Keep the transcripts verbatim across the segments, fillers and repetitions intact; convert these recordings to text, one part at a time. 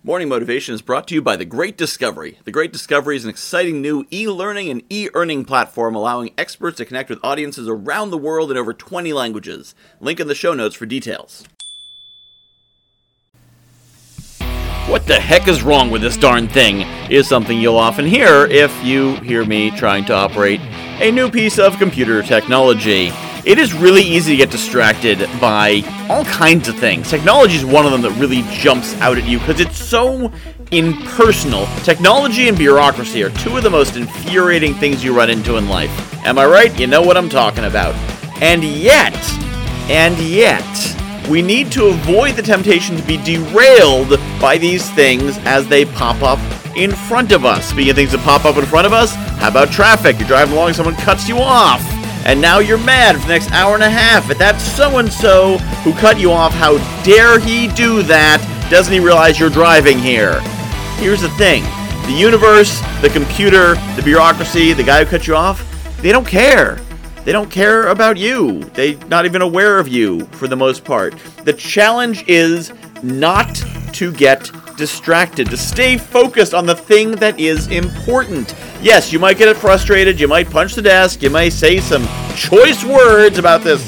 Morning Motivation is brought to you by The Great Discovery. The Great Discovery is an exciting new e-learning and e-earning platform allowing experts to connect with audiences around the world in over twenty languages. Link in the show notes for details. What the heck is wrong with this darn thing is something you'll often hear if you hear me trying to operate a new piece of computer technology. It is really easy to get distracted by all kinds of things. Technology is one of them that really jumps out at you because it's so impersonal. Technology and bureaucracy are two of the most infuriating things you run into in life. Am I right? You know what I'm talking about. And yet, and yet, we need to avoid the temptation to be derailed by these things as they pop up in front of us. Speaking of things that pop up in front of us, how about traffic? You're driving along, someone cuts you off. And now you're mad for the next hour and a half at that so-and-so who cut you off. How dare he do that? Doesn't he realize you're driving here? Here's the thing. The universe, the computer, the bureaucracy, the guy who cut you off, they don't care. They don't care about you. They're not even aware of you for the most part. The challenge is not to get distracted, to stay focused on the thing that is important. Yes, you might get frustrated, you might punch the desk, you might say some choice words about this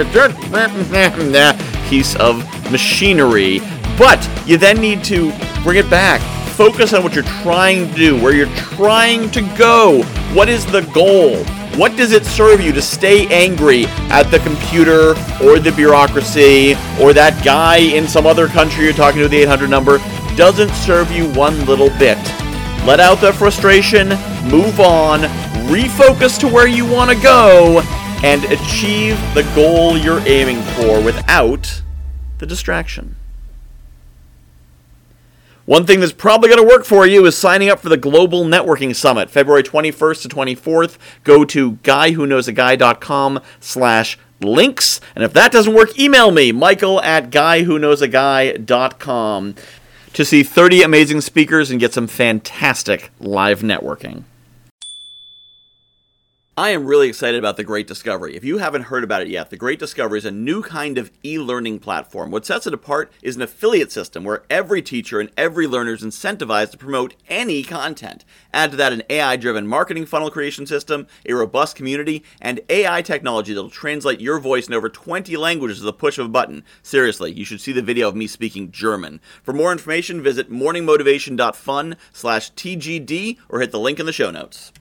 piece of machinery, but you then need to bring it back. Focus on what you're trying to do, where you're trying to go. What is the goal? What does it serve you to stay angry at the computer or the bureaucracy or that guy in some other country you're talking to, the eight hundred number? Doesn't serve you one little bit. Let out the frustration, move on, refocus to where you want to go, and achieve the goal you're aiming for without the distraction. One thing that's probably going to work for you is signing up for the Global Networking Summit, February twenty-first to twenty-fourth. Go to guywhoknowsaguy.com slash links. And if that doesn't work, email me, Michael at guywhoknowsaguy dot com, to see thirty amazing speakers and get some fantastic live networking. I am really excited about The Great Discovery. If you haven't heard about it yet, The Great Discovery is a new kind of e-learning platform. What sets it apart is an affiliate system where every teacher and every learner is incentivized to promote any content. Add to that an A I-driven marketing funnel creation system, a robust community, and A I technology that will translate your voice in over twenty languages with the push of a button. Seriously, you should see the video of me speaking German. For more information, visit morningmotivation dot fun slash T G D or hit the link in the show notes.